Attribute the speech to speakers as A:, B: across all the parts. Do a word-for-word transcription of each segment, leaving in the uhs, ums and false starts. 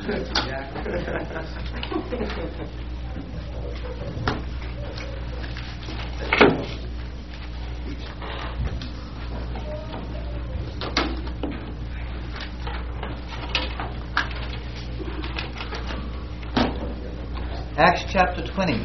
A: Acts chapter twenty.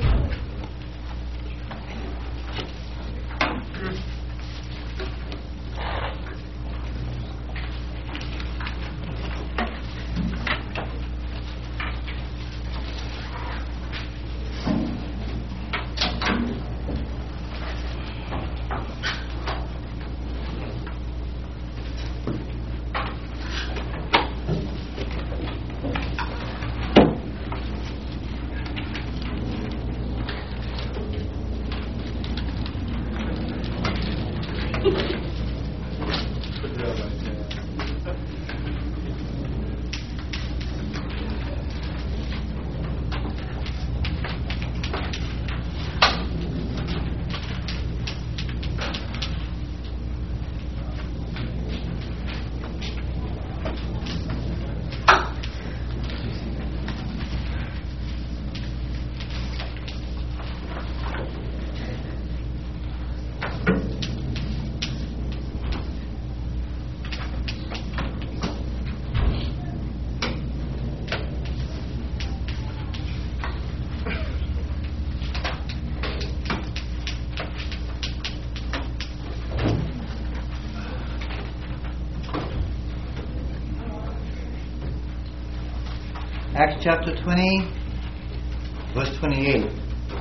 A: Acts chapter twenty, verse twenty-eight.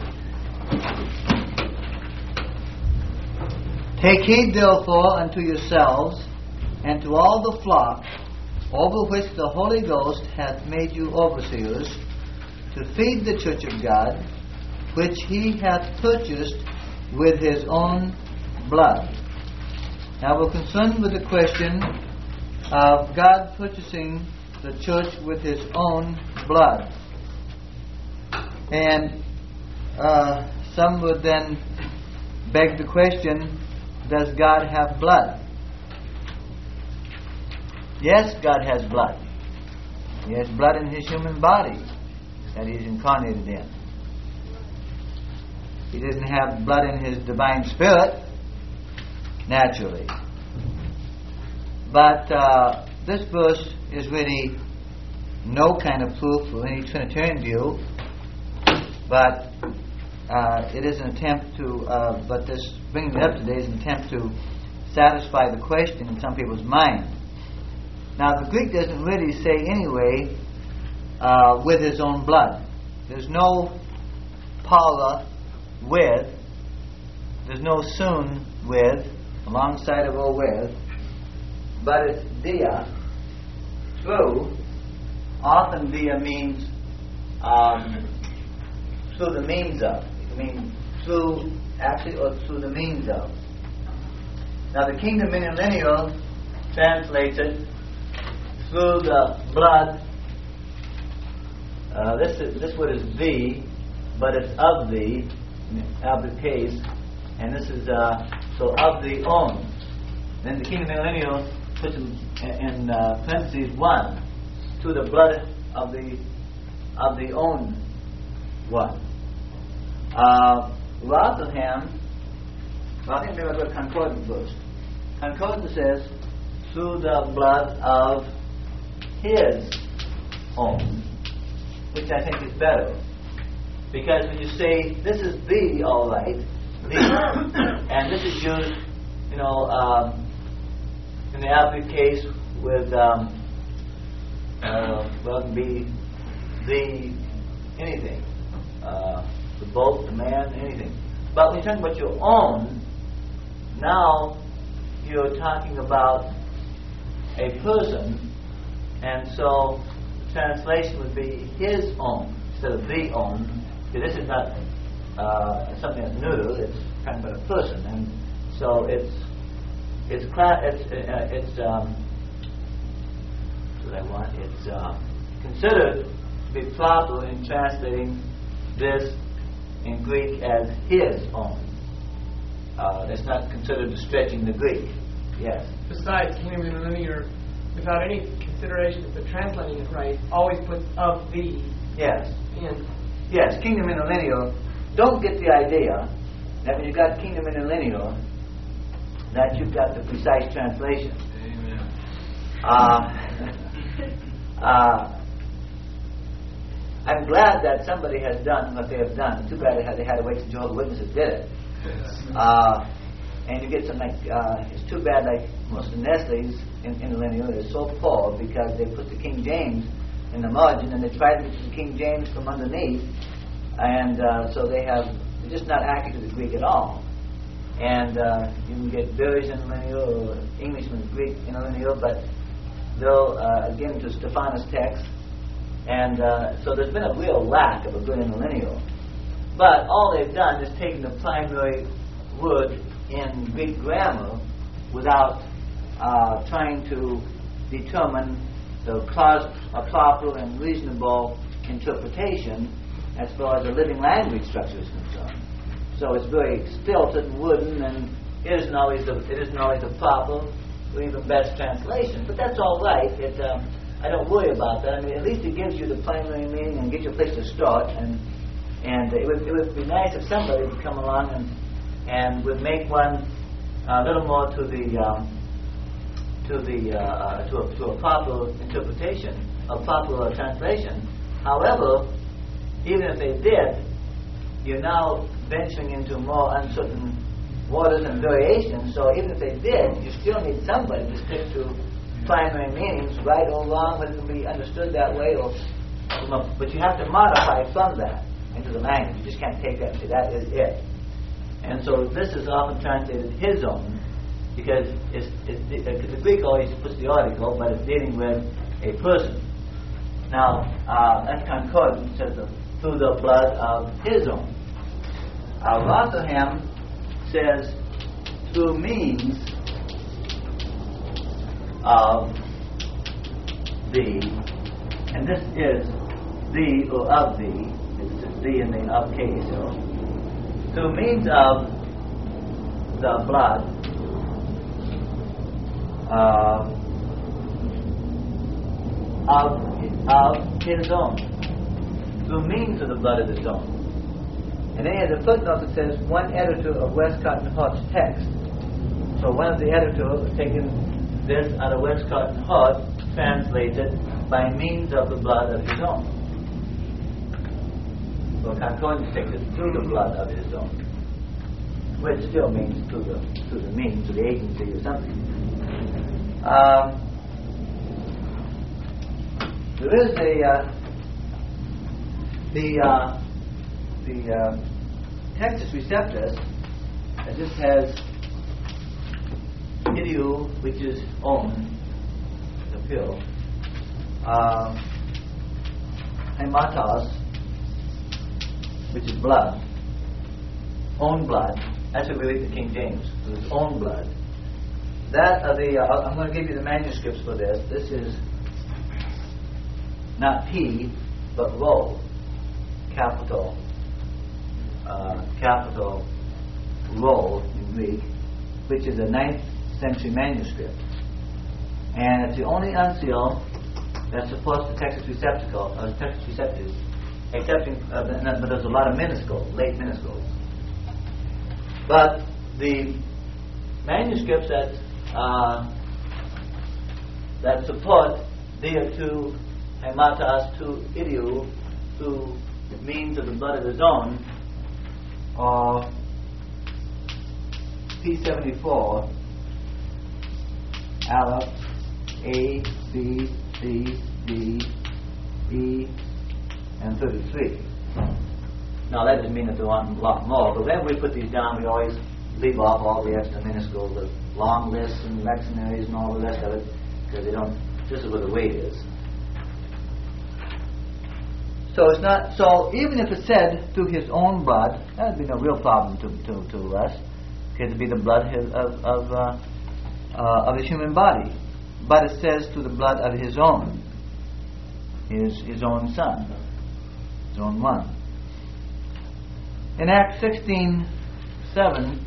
A: Take heed therefore unto yourselves and to all the flock over which the Holy Ghost hath made you overseers, to feed the church of God, which he hath purchased with his own blood. Now we're concerned with the question of God purchasing the church with his own blood. And uh, some would then beg the question, does God have blood? Yes, God has blood. He has blood in his human body that he is incarnated in. He doesn't have blood in his divine spirit, naturally. But uh, this verse is really no kind of proof for any Trinitarian view, but uh, it is an attempt to, uh, but this bringing it up today is an attempt to satisfy the question in some people's mind. Now the Greek doesn't really say anyway, uh, with his own blood. There's no Paula with, there's no soon with, alongside of or with, but it's dia, through. Often dia means um, through the means of. It means through, actually, or through the means of. Now the Kingdom Interlineal translates it through the blood. Uh, this is, this word is thee, but it's of thee, of the case, and this is uh, so of thee own. Then the Kingdom Interlineal puts in, in uh, parentheses one, to the blood of the of the own one. Uh, Rotherham, well, I think maybe I'll go to Concordance first. Concordance says, through the blood of his own, which I think is better. Because when you say, this is thee, all right, thee, and this is used, you know, um, in the Alpha case with, um, uh, well, it can be the anything, uh, the boat, the man, anything. But when you're talking about your own, now you're talking about a person, and so the translation would be his own instead of the own. See, this is not uh, something that's neuter; it's talking about a person, and so it's it's cla- it's uh, it's um, what I want. It's uh, considered to be proper in translating this in Greek as his own. Uh, it's not considered stretching the Greek. Yes.
B: Besides, Kingdom Interlinear, without any consideration, if they're translating it right, always puts of thee
A: Yes.
B: in.
A: Yes, kingdom interlineal. Don't get the idea that when you've got kingdom interlineal, that you've got the precise translation.
C: Amen.
A: Uh, uh, I'm glad that somebody has done what they have done. Too bad they had, they had to wait till Jehovah's Witnesses did it. Uh, and you get some like, uh, it's too bad like most of the Nestle's in interlineal is so poor because they put the King James in the margin and they tried to get the King James from underneath, and uh, so they have, they're just not accurate to the Greek at all. And uh, you can get Bearish interlineal or Englishman's Greek interlineal, but they'll uh, again to Stephanus text. And uh, so there's been a real lack of a good interlineal. But all they've done is taken the primary word in Greek grammar without uh, trying to determine the clause, a proper and reasonable interpretation as far as the living language structure is concerned. So it's very stilted and wooden, and it isn't always the, it isn't always the proper or even best translation. But that's all right. It, um, I don't worry about that. I mean, at least it gives you the primary meaning and gives you a place to start. And and it would it would be nice if somebody would come along and and would make one a little more to the um, to the uh, to a, to a proper interpretation, a proper translation. However, even if they did, you're now venturing into more uncertain waters and variations. So even if they did, you still need somebody to stick to primary meanings, right or wrong, whether it can be understood that way, or but you have to modify from that into the language. You just can't take that and say that is it. And so this is often translated his own, because it's, it's, it, the Greek always puts the article, but it's dealing with a person. Now, uh, that concordance says the, through the blood of his own. Uh, Rotherham says through means of thee, and this is thee or of thee, it's thee in the of case, you know, through means of the blood uh, of, of his own, through means of the blood of his own. And then he has a footnote that says one editor of Westcott and Hart's text. So one of the editors has taken this out of Westcott and Hart, translated by means of the blood of his own. So Concordance takes it through the blood of his own, which still means through the through the means, through the agency or something. Um, there is a uh, the uh, the uh, Textus Receptus, and this has idiu, which is own, the pill, uh, hematos, which is blood, own blood. That's what we read in King James. It's own blood. That are the. Uh, I'm going to give you the manuscripts for this. This is not P, but Rho, capital, uh, capital Rho in Greek, which is a ninth century manuscript, and it's the only uncial that supports the Textus Receptacle, uh, Textus Receptus, excepting, uh, but there's a lot of minuscules, late minuscules. But the manuscripts that uh, that support there to hematos to idiu through means of the blood of his own are P seventy-four, Aleph, A, B, C, D, E, and thirty-three. Now that doesn't mean that there aren't a lot more, but whenever we put these down, we always leave off all the extra minuscules, the long lists and lectionaries and all the rest of it, because they don't. This is where the weight is. So it's not. So even if it's said through his own blood, that would be no real problem to to, to us, because it'd be the blood of of uh, uh, of his human body. But it says through the blood of his own, his his own son, his own one. In Acts sixteen seven,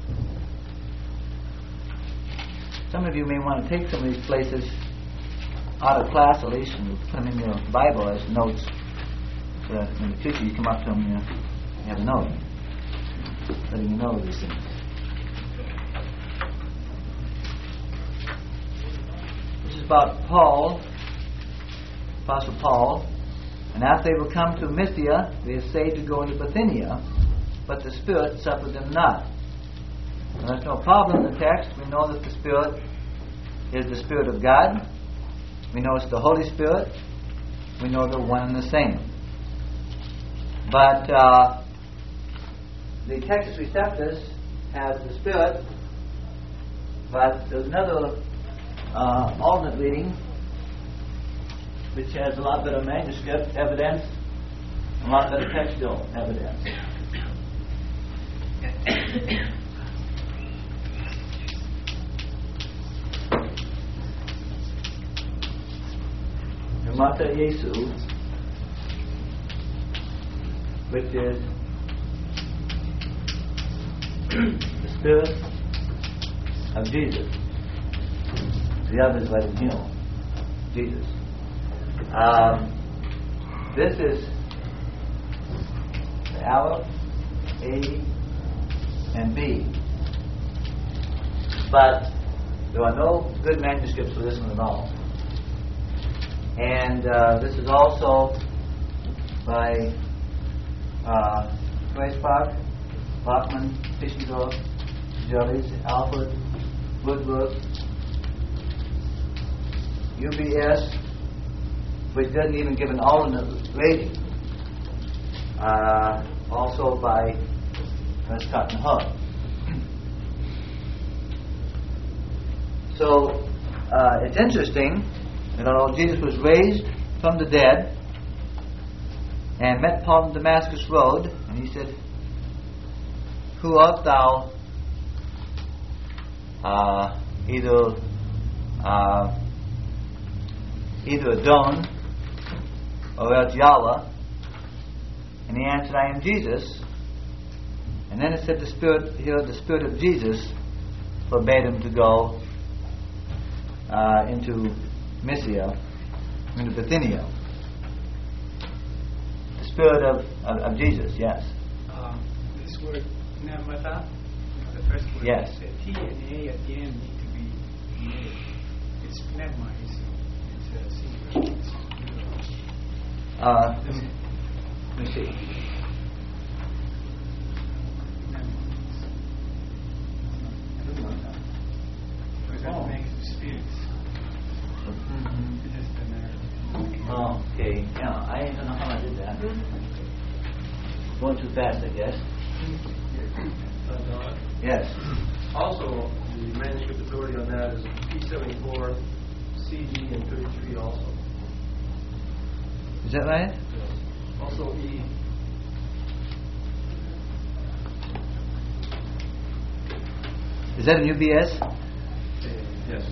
A: some of you may want to take some of these places out of class, at least, and put them in your Bible as notes. So that in the future you come up to them, you, know, you have a note, letting you know these things. This is about Paul, Apostle Paul. And after they were come to Mysia, they essayed to go into Bithynia, but the Spirit suffered them not. Now, there's no problem in the text. We know that the Spirit is the Spirit of God. We know it's the Holy Spirit. We know they're one and the same. But uh, the Textus Receptus has the Spirit, but there's another uh, alternate reading which has a lot better manuscript evidence, a lot better textual evidence. Mata Yesu, which is the Spirit of Jesus. The others let him heal Jesus. Um, this is the Aleph, A, and B. But there are no good manuscripts for this one at all. And uh, this is also by uh, Weisbach, Bachman, Tischendorf, Jellies, Alfred, Woodward, U B S, which doesn't even give an alternate rating. Uh, also by Scott and Hub. So uh, it's interesting that although Jesus was raised from the dead and met Paul on Damascus Road, and he said, "Who art thou?" Uh, either uh, either Adon or else Yahweh. And he answered, "I am Jesus." And then it said the Spirit here, the Spirit of Jesus forbade him to go uh, into Mysia, into Bithynia. The Spirit of, of, of Jesus, yes.
C: Uh, this word pneumata, the first word,
A: yes.
C: The T and A at the end need to be made. It's pneuma, it's, it's a singular. It's
A: Uh, let me see.
C: Because that makes the spirits.
A: Mm-hmm.
C: It is the narrative.
A: Oh, okay. Yeah, I don't know how I did that. Going too fast, I guess.
D: Uh,
A: Yes.
D: Also, the manuscript authority on that is P seventy-four, C D, and thirty-three also.
A: Is that right?
D: Yes. Also E.
A: Is that in U B S?
D: Yes.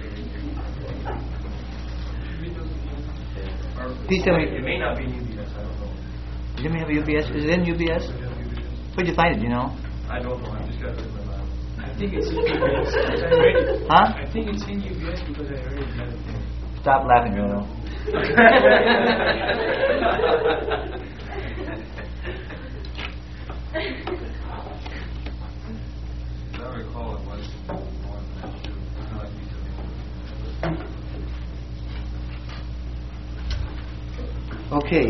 A: P seventy.
D: It may not be in U B S, I don't know.
A: Does it have a U B S? Is it in U B S? Where'd you find it, do you know?
D: I don't know, I just got it in my mouth.
C: I think it's in U B S because I read it.
A: Huh?
C: I think it's in U B S because I read it the other day.
A: Stop laughing, Bruno.
D: As I recall, it was more than that, too. Not like P seventy-four.
A: Okay.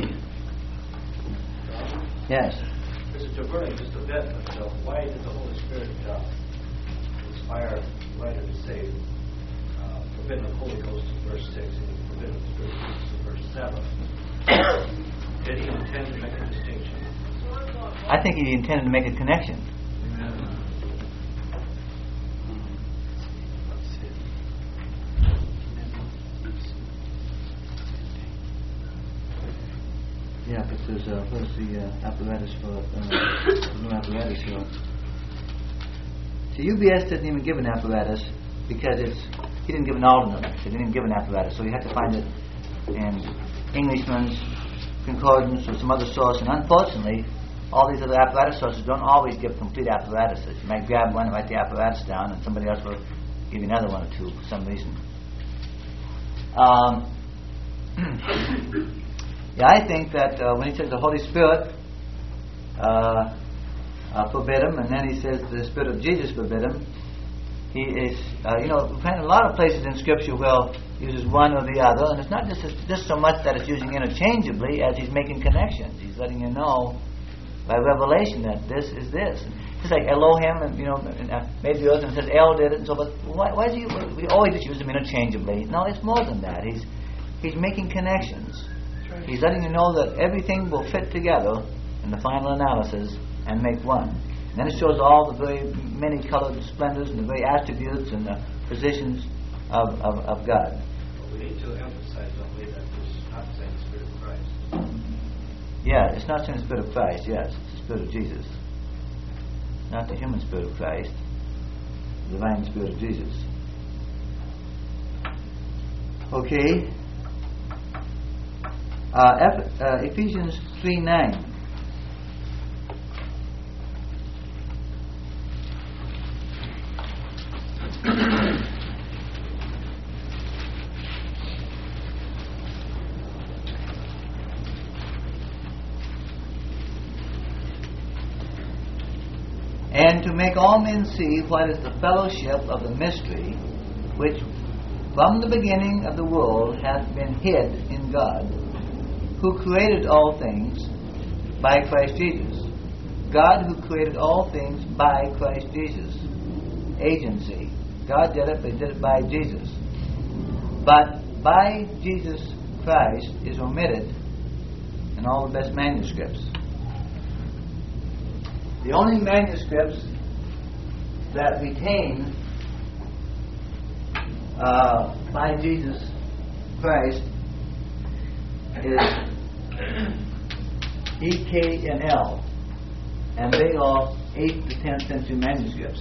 A: Yes.
E: Mister Gilberto, just a bit, but uh, why did the Holy Spirit uh, inspire the writer to say, uh, forbidden the Holy Ghost in verse six and forbidden the Spirit in verse seven? Did he intend to make a distinction?
A: I think he intended to make a connection. Yeah, but there's uh, what's the uh, apparatus for uh, new apparatus here? So U B S didn't even give an apparatus because it's he didn't give an alternate. He didn't even give an apparatus, so you have to find it in Englishman's concordance or some other source. And unfortunately, all these other apparatus sources don't always give complete apparatuses. You might grab one and write the apparatus down, and somebody else will give you another one or two for some reason. Um, Yeah, I think that uh, when he says the Holy Spirit uh, uh, forbid him, and then he says the Spirit of Jesus forbid him, he is, uh, you know, we find a lot of places in Scripture where he uses one or the other, and it's not just just so much that it's using interchangeably as he's making connections. He's letting you know by revelation that this is this. It's like Elohim, and you know, and, uh, made the earth, and says El did it, and so. But why, why do you? We always just use them interchangeably. No, it's more than that. He's he's making connections. He's letting you know that everything will fit together in the final analysis and make one. And then it shows all the very many colored splendors and the very attributes and the positions of, of, of God.
E: Well, we need to emphasize, don't we, that this is not saying the Spirit of Christ.
A: Yeah, it's not saying the Spirit of Christ, yes. It's the Spirit of Jesus. Not the human Spirit of Christ, the divine Spirit of Jesus. Okay. Uh, Eph- uh, Ephesians three nine. And to make all men see what is the fellowship of the mystery, which from the beginning of the world hath been hid in God, who created all things by Christ Jesus. God who created all things by Christ Jesus. Agency. God did it, but He did it by Jesus. But by Jesus Christ is omitted in all the best manuscripts. The only manuscripts that retain uh, by Jesus Christ is E K and L, and they are eighth to tenth century manuscripts.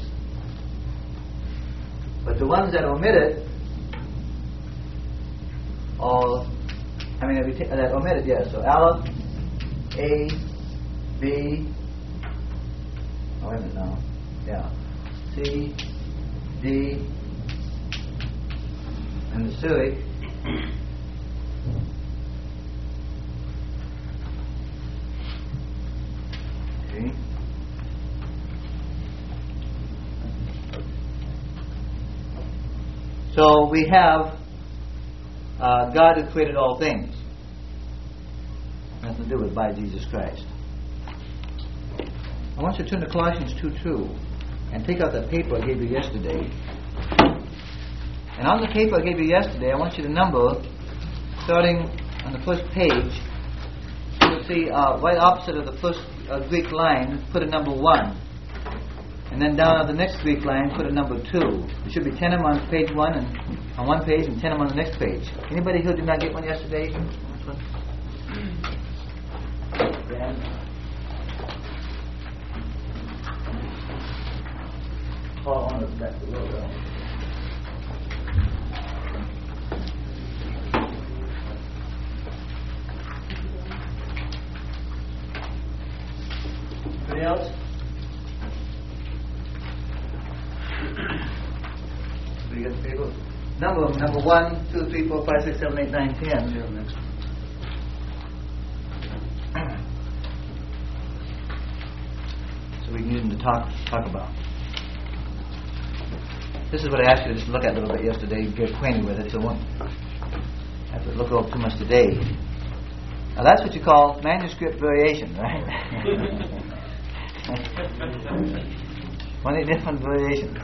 A: But the ones that omit it, are, I mean, that omit it, yes. So Aleph, A, B. Oh, wait a minute now. Yeah. C, D, and the Syriac. Okay. So we have uh, God who created all things. Nothing to do with by Jesus Christ. I want you to turn to Colossians two two and take out that paper I gave you yesterday. And on the paper I gave you yesterday, I want you to number, starting on the first page, you'll see uh, right opposite of the first uh, Greek line, put a number one. And then down on the next Greek line, put a number two. There should be tenem on page one, and on one page, and tenem on the next page. Anybody who did not get one yesterday? Which one? Dan? Oh, on the back below, though. Anybody else? So you got the paper? Number them. Number one, two, three, four, five, six, seven, eight, nine, ten. Yeah, next. So we can use them to talk talk about. This is what I asked you to just look at a little bit yesterday, get acquainted with it, so I won't have to look over too much today. Now that's what you call manuscript variation, right? Twenty different variations.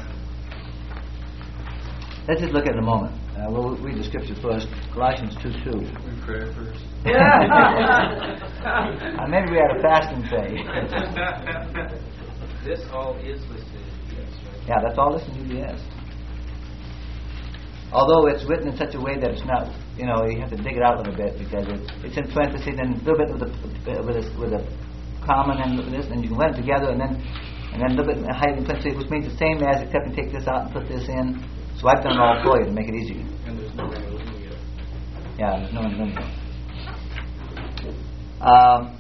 A: Let's just look at it in a moment. Uh, we'll read the scripture first. Colossians two two.
D: We pray first.
A: uh, maybe we had a fasting phase.
E: This all is listed in yes, right?
A: Yeah, that's all listed in U B S. Although it's written in such a way that it's not, you know, you have to dig it out a little bit because it's, it's in parentheses and a little bit with a with a, with a common and this, and you can run it together and then and then a little bit hiding in parentheses, which means the same as, except you take this out and put this in. So I've done it all for you to make it easy.
E: And there's no interlinear.
A: Yeah, there's no interlinear. Um,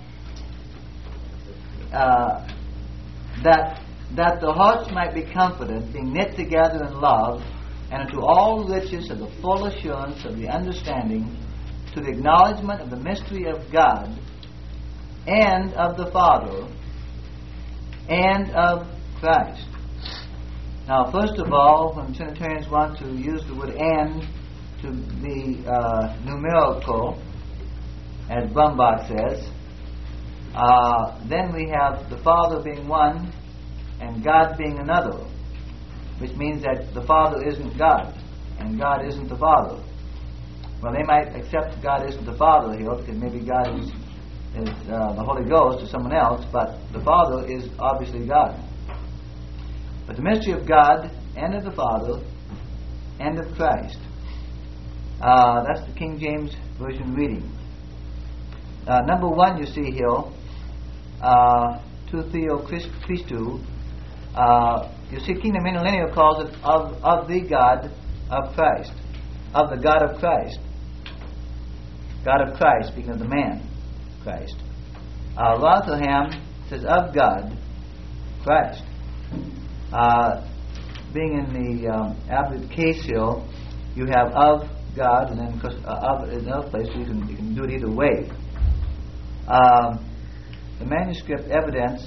A: uh, that that the hearts might be comforted, being knit together in love, and unto all riches of the full assurance of the understanding, to the acknowledgement of the mystery of God and of the Father and of Christ. Now, first of all, when Trinitarians want to use the word "and" to be uh, numerical, as Brumbach says, uh, then we have the Father being one and God being another, which means that the Father isn't God and God isn't the Father. Well, they might accept God isn't the Father here because maybe God is, is uh, the Holy Ghost or someone else, but the Father is obviously God. But the mystery of God and of the Father and of Christ. Uh, that's the King James Version reading. Uh, number one, you see here, uh, tu theo Christou. Uh, you see, Kingdom Interlinear calls it of of the God of Christ, of the God of Christ, God of Christ, speaking of the man Christ. Uh, Rotherham says of God, Christ. Uh, being in the um, Abbot case here, you have of God, and then of course uh, of in another place, so you can you can do it either way. Um, the manuscript evidence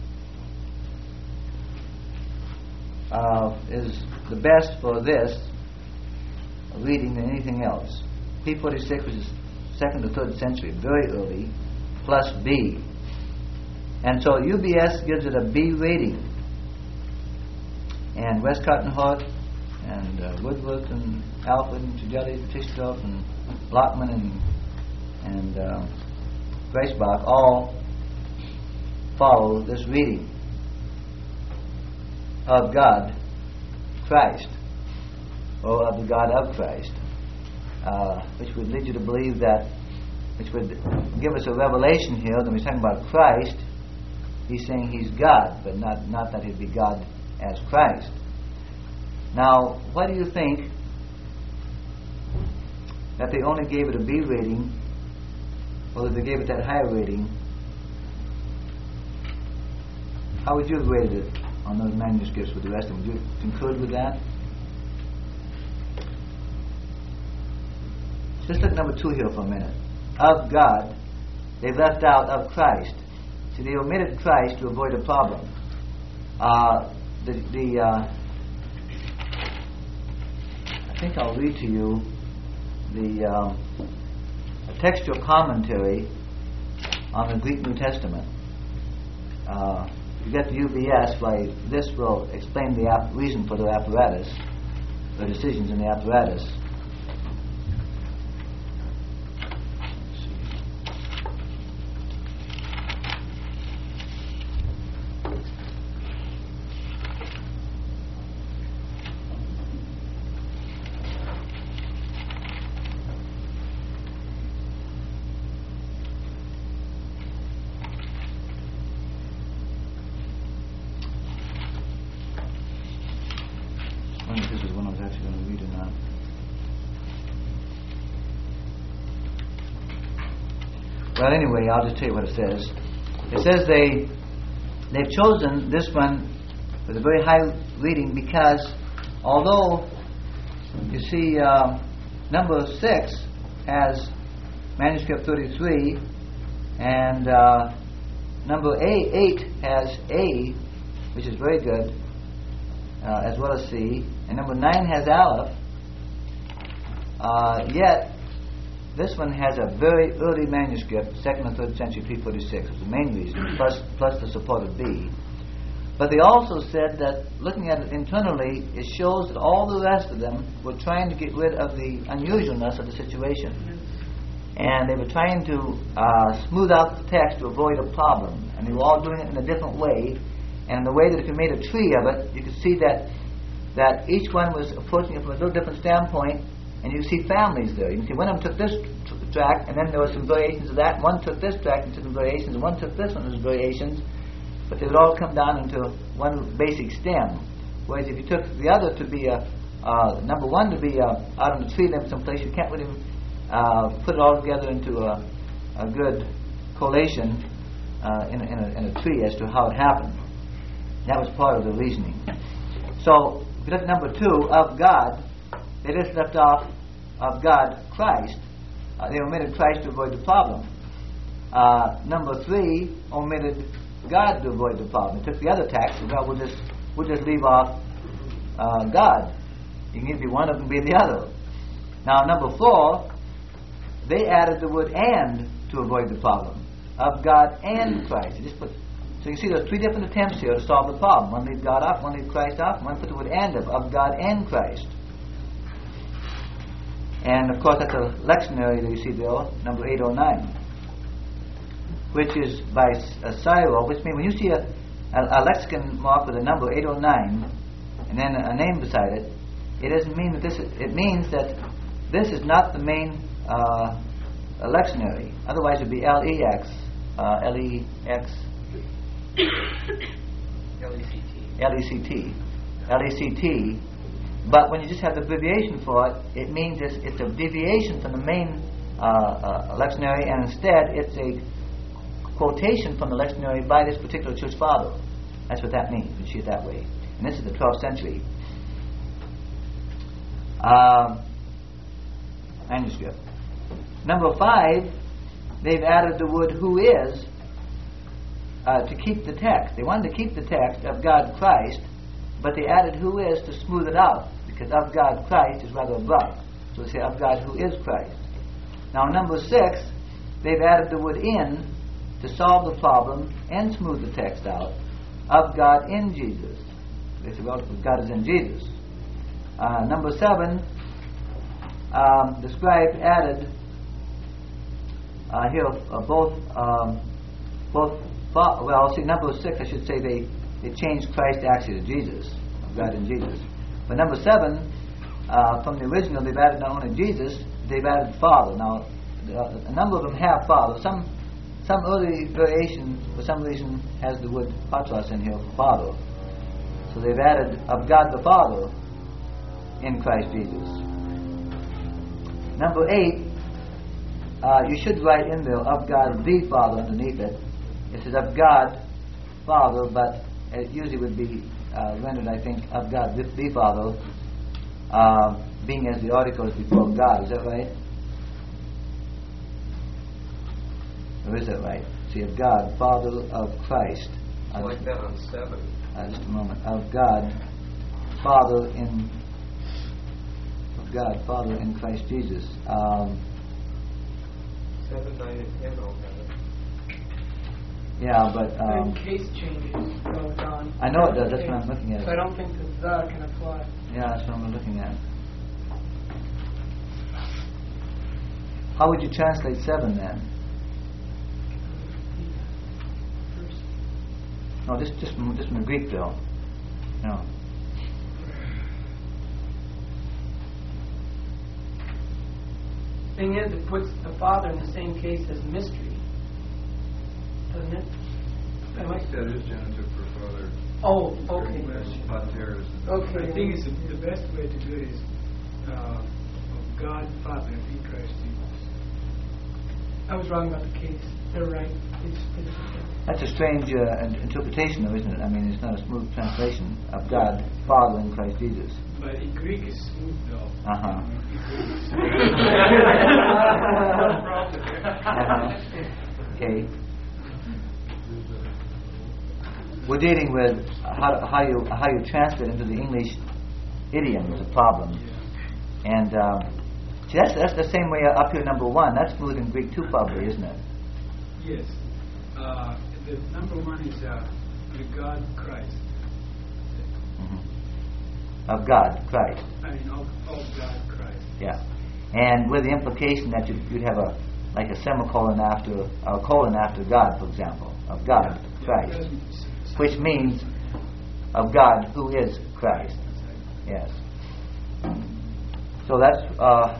A: uh, is the best for this reading than anything else. P forty-six, which is second or third century, very early, plus B. And so U B S gives it a B rating. And Westcott and Hart and uh, Woodworth and Alfred and Trigelli and Fishdorf and Lockman and and uh, Greisbach all follow this reading of God, Christ, or of the God of Christ, uh, which would lead you to believe that, which would give us a revelation here that we're talking about Christ. He's saying He's God, but not, not that He'd be God as Christ. Now, why do you think that they only gave it a B rating, or that they gave it that higher rating? How would you have rated it on those manuscripts with the rest of them? Would you concur with that? Just look at number two here for a minute. Of God, they left out of Christ. See, they omitted Christ to avoid a problem. Uh, the the uh, I think I'll read to you the um, a textual commentary on the Greek New Testament. Uh, you get the U B S, why this will explain the ap- reason for the apparatus, the decisions in the apparatus. This is one I was actually going to read or not. Well, anyway, I'll just tell you what it says. It says they they've chosen this one with a very high reading because, although you see, uh, number six has manuscript thirty-three, and uh, number A, eight has A, which is very good, uh, as well as C. And number nine has Aleph, uh, yet this one has a very early manuscript, second or third century P forty-six, was the main reason, plus, plus the support of B. But they also said that, looking at it internally, it shows that all the rest of them were trying to get rid of the unusualness of the situation. And they were trying to uh, smooth out the text to avoid a problem. And they were all doing it in a different way. And in the way that if you made a tree of it, you could see that that each one was approaching it from a little different standpoint, and you see families there. You can see one of them took this t- track, and then there were some variations of that. One took this track and took some variations, and one took this one as variations, but they would all come down into one basic stem. Whereas if you took the other to be a uh, number one to be a, out on the tree limb someplace, you can't really uh, put it all together into a, a good collation uh, in, a, in, a, in a tree as to how it happened. That was part of the reasoning. So, if you look at number two, of God, they just left off of God, Christ, uh, they omitted Christ to avoid the problem. Uh, number three omitted God to avoid the problem. They took the other tax, and well, we'll just we'll just leave off uh, God. You can either be one of them, be the other. Now, number four, they added the word "and" to avoid the problem of God and Christ. You just put, so you see, there's three different attempts here to solve the problem. One leave God off, one leave Christ off, and one put the word "and" of, of God and Christ. And of course, that's a lectionary that you see there, number eight oh nine, which is by uh, Cyril, which means when you see a, a, a lexicon mark with a number eight oh nine and then a, a name beside it, it doesn't mean that this is, it means that this is not the main uh, lectionary. Otherwise, it would be L E X, uh, L E X,
D: L E C T.
A: L E C T, L E C T. But when you just have the abbreviation for it, it means it's, it's a deviation from the main uh, uh, lectionary, and instead it's a quotation from the lectionary by this particular church father. That's what that means. You see it that way. And this is the twelfth century uh, manuscript. Number five, they've added the word "who is" uh, to keep the text. They wanted to keep the text of God Christ, but they added "who is" to smooth it out, because "of God Christ" is rather abrupt. So they say "of God who is Christ." Now, number six, they've added the word "in" to solve the problem and smooth the text out, of God in Jesus. They say, well, God is in Jesus. Uh, number seven, um, the scribe added uh, here uh, both, um, both. Well, see, number six, I should say they they changed Christ actually to Jesus, of God in Jesus. But number seven, uh, from the original, they've added not only Jesus, they've added Father. Now, uh, a number of them have Father. Some some early variation, for some reason, has the word patros in here for Father. So they've added of God the Father in Christ Jesus. Number eight, uh, you should write in there of God the Father underneath it. It says of God Father, but it usually would be uh, rendered, I think, of God the, the Father, uh, being as the article is before God. Is that right? Or is that right? See, of God, Father of Christ.
D: I like that on seven.
A: Uh, just a moment. Of God, Father in of God, Father in Christ Jesus. Um,
D: seven, nine, and ten all have it.
A: yeah, but um,
B: And case changes goes on.
A: I know it does. That's what I'm looking at.
B: So I don't think the "the" can apply.
A: Yeah, that's what I'm looking at. How would you translate seven then? No, just just from, just from the Greek, though. No.
B: Thing is, it puts the Father in the same case as mystery, doesn't it?
F: I think that is genitive for Father.
B: Oh, okay.
F: Pater is the-
B: Okay.
C: I think it's the, the best way to do it is uh, of God Father in Christ Jesus.
B: I was wrong about the case. They're right. It's, it's,
A: That's a strange uh, in- interpretation, though, isn't it? I mean, it's not a smooth translation of God, Father in Christ Jesus.
C: But in Greek it's smooth though.
A: Uh-huh.
C: In Greek it's
A: Uh-huh. Okay. We're dealing with how, how you how you translate into the English idiom is a problem, and um, see that's that's the same way up here. Number one, that's smooth in Greek too, probably, isn't it?
C: Yes. Uh, the number one is uh, God Christ.
A: Mm-hmm. Of God, Christ.
C: I mean, of, of God Christ.
A: Yeah, and with the implication that you'd, you'd have a like a semicolon after or a colon after God, for example, of God,
C: Yeah,
A: Christ,
C: yeah,
A: which means of God who is Christ. Yes. So that's uh,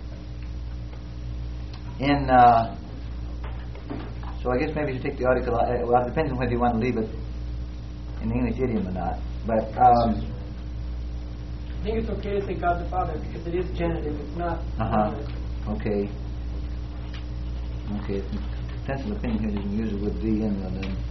A: in. Uh, so I guess maybe you should take the article. Uh, well, it depends on whether you want to leave it in the English idiom or not. But um,
B: I think it's okay to say God the Father because it is genitive. It's not.
A: uh huh. Okay. Okay. Potential opinion here doesn't use it with the in there then.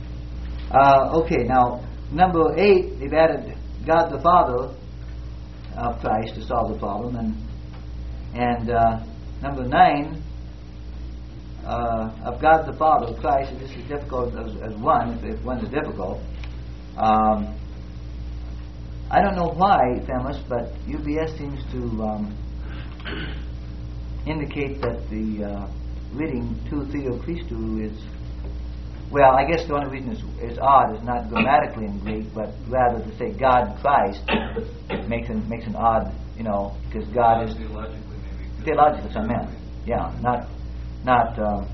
A: Uh, okay, now number eight, they've added God the Father of Christ to solve the problem. And and uh, number nine, uh, of God the Father, of Christ. This is difficult as, as one, if, if one is difficult. Um, I don't know why, Themis, but U B S seems to um, indicate that the uh, reading tu Theo Christou is, well, I guess the only reason it's, it's odd is not grammatically in Greek, but rather to say God Christ makes an, makes an odd, you know, because God is
F: Theologically, maybe.
A: theologically, that's what I meant. Yeah, not not um,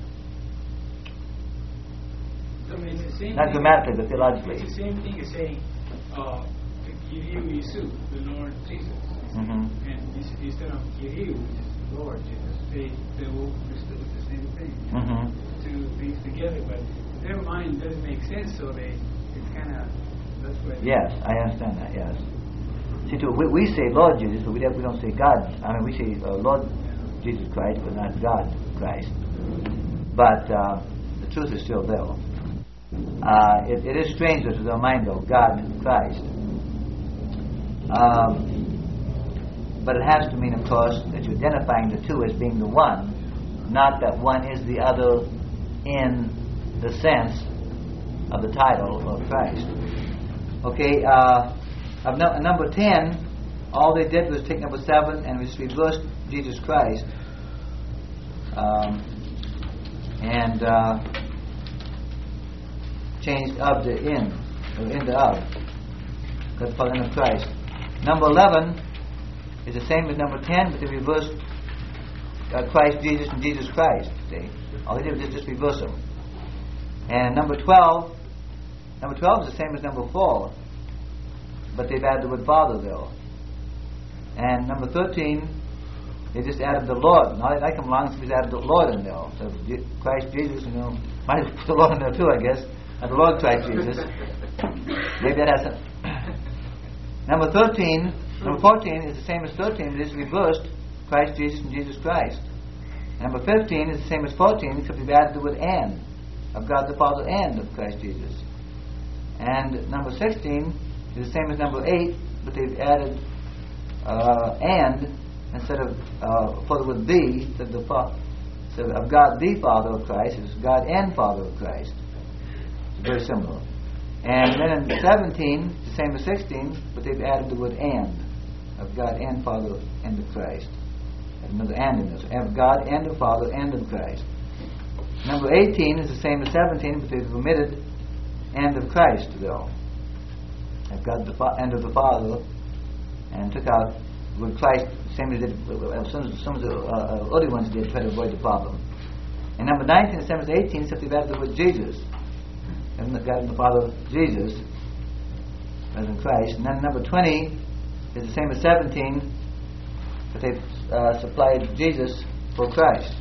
C: I mean, it's the same
A: not
C: thing-
A: grammatically, but theologically.
C: It's the same thing as saying, uh, Kyriou Yesu, the Lord Jesus.
A: Mhm.
C: And is- instead of Kyriou, which is the Lord Jesus, they, they will understood the same thing. you know,
A: Mhm.
C: Two things together, but their mind doesn't make sense, so they, it's kind of, that's why.
A: Yes, I understand that. Yes. See, too, we, we say Lord Jesus, but we don't, we don't say God. I mean, we say uh, Lord Jesus Christ, but not God Christ. But uh, the truth is still there. Uh, it, it is stranger to their mind, though, God Christ. Um, but it has to mean, of course, that you're identifying the two as being the one, not that one is the other in the sense of the title of Christ. Okay, uh, of no, number ten, all they did was take number seven and just reversed Jesus Christ. Um, and uh, changed of to in, or in to of. That's called in of Christ. Number eleven is the same as number ten, but they reversed uh, Christ Jesus and Jesus Christ. See, all they did was just reverse them. And number twelve, number twelve is the same as number four, but they've added the word Father there. And number thirteen, they just added the Lord. Now they come along and just added the Lord in there. So Christ Jesus, you know, might have put the Lord in there too, I guess. And the Lord Christ Jesus. Maybe that has some. Number thirteen, number fourteen is the same as thirteen, but it's reversed Christ Jesus and Jesus Christ. And number fifteen is the same as fourteen, except we've added the word and, of God the Father and of Christ Jesus. And number sixteen is the same as number eight, but they've added uh, and instead of uh, for the word the, instead of the fa- so of God the Father of Christ, it's God and Father of Christ. It's very similar. And then in seventeen, the same as sixteen, but they've added the word and, of God and Father and of Christ. There's another and in this. Of God and of Father and of Christ. Number eighteen is the same as seventeen, but they've omitted and of Christ though. Of God the fa- and of the Father, and took out the word Christ, same as did, uh, some, some of the uh, uh, other ones did, try to avoid the problem. And number nineteen is the same as eighteen, except they've added the word Jesus. And the God and the Father, Jesus, as in Christ. And then number twenty is the same as seventeen, but they've uh, supplied Jesus for Christ.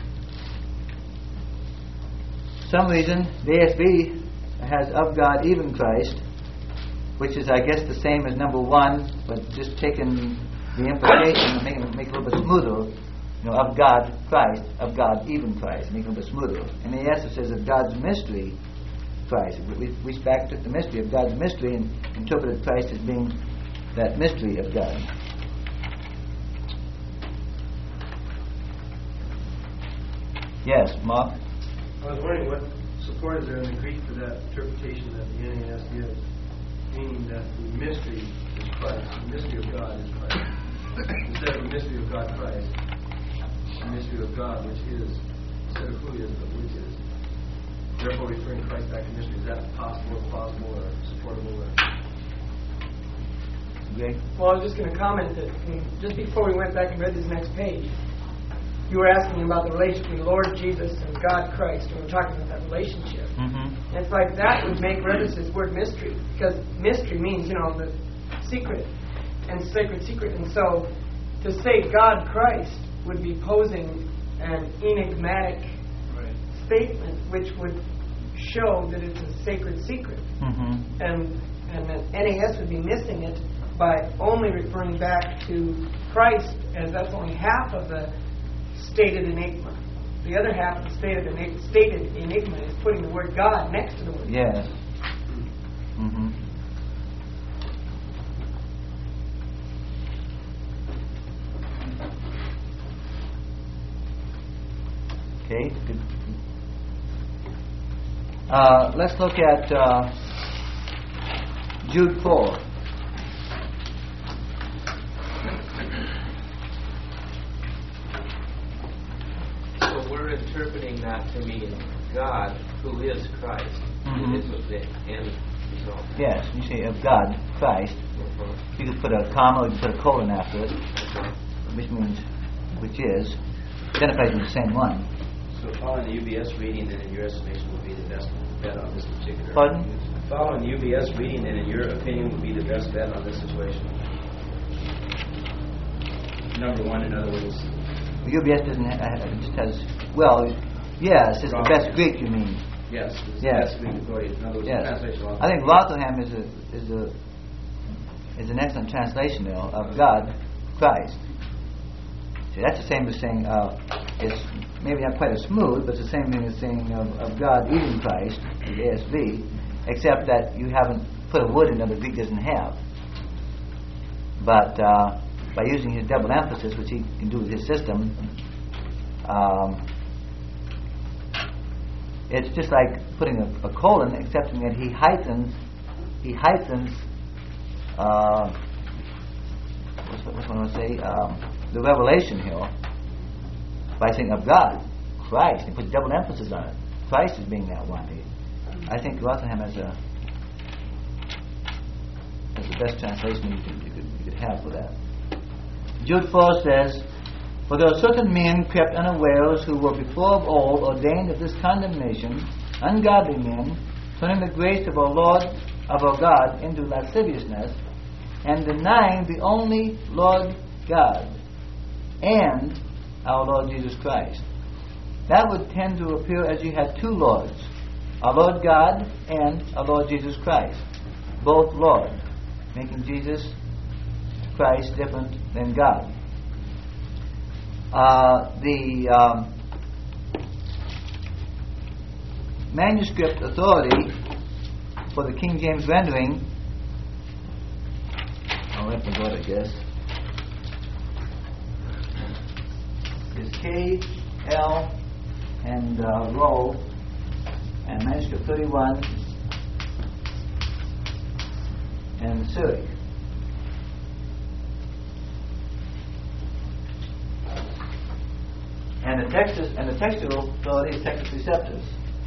A: For some reason, the A S B has of God even Christ, which is, I guess, the same as number one, but just taking the implication and making it make it a little bit smoother. You know, of God Christ, of God even Christ, make it a little bit smoother. And the S it says of God's mystery Christ. We, we back took the mystery of God's mystery and interpreted Christ as being that mystery of God. Yes, Mark?
D: I was wondering what support is there in the Greek for that interpretation that the N A S gives, meaning that the mystery is Christ, the mystery of God is Christ. Instead of the mystery of God Christ, the mystery of God, which is, instead of who he is, but which is. Therefore, referring Christ back to mystery, is that possible, plausible, or supportable? Or?
A: Greg?
B: Well, I was just going to comment that mm, just before we went back and read this next page, you were asking about the relationship between Lord Jesus and God Christ, and we're talking about that relationship.
A: Mm-hmm.
B: And it's like that would make reference to this word mystery, because mystery means, you know, the secret and sacred secret. And so to say God Christ would be posing an enigmatic
C: Right.
B: statement which would show that it's a sacred secret.
A: Mm-hmm.
B: And and the N A S would be missing it by only referring back to Christ, as that's only half of the stated enigma. The other half of the stated enigma, stated enigma is putting the word God next to the word.
A: Yes. Mm-hmm. Okay. Good. Uh, let's look at uh, Jude four.
G: So we're interpreting that to mean God, who is Christ.
A: Mhm.
G: This was the end result.
A: Yes, you say of God, Christ.
G: Uh-huh.
A: You could put a comma, or you could put a colon after it,
G: Uh-huh.
A: which means, which is, identifies with the same one.
E: So following the U B S reading, then in your estimation would be the best bet on this particular.
A: Pardon?
E: Following the U B S reading, then in your opinion would be the best bet on this situation. Number one, in other words.
A: The U B S doesn't have, it just has, well, yes, it's the best Greek, you mean.
E: Yes. It's
A: Yes.
E: the best Greek authority. In other words, the
A: Yes.
E: translation of
A: I think Rotherham is a is a is an excellent translation though of God, Christ. See, that's the same as saying uh, it's maybe not quite as smooth, but it's the same thing as saying of, of God even Christ, the A S V, except that you haven't put a word in there that Greek doesn't have. But uh, by using his double emphasis, which he can do with his system, um, it's just like putting a, a colon, excepting that he heightens, he heightens, uh, what's, what's what I want to say, um, the revelation here by saying of God, Christ, and put double emphasis on it. Christ is being that one. I think Rotherham has a has the best translation you could, you could you could have for that. Jude four says, "For there are certain men crept unawares who were before of old ordained of this condemnation, ungodly men, turning the grace of our Lord, of our God, into lasciviousness, and denying the only Lord God and our Lord Jesus Christ." That would tend to appear as you had two Lords, our Lord God and our Lord Jesus Christ, both Lord, making Jesus Christ different than God. Uh, the um, manuscript authority for the King James rendering, I'll have to go, I guess, is K L and uh, Rowe, and manuscript thirty-one, and Zurich. And the text is, and the textual authority is Textus Receptus.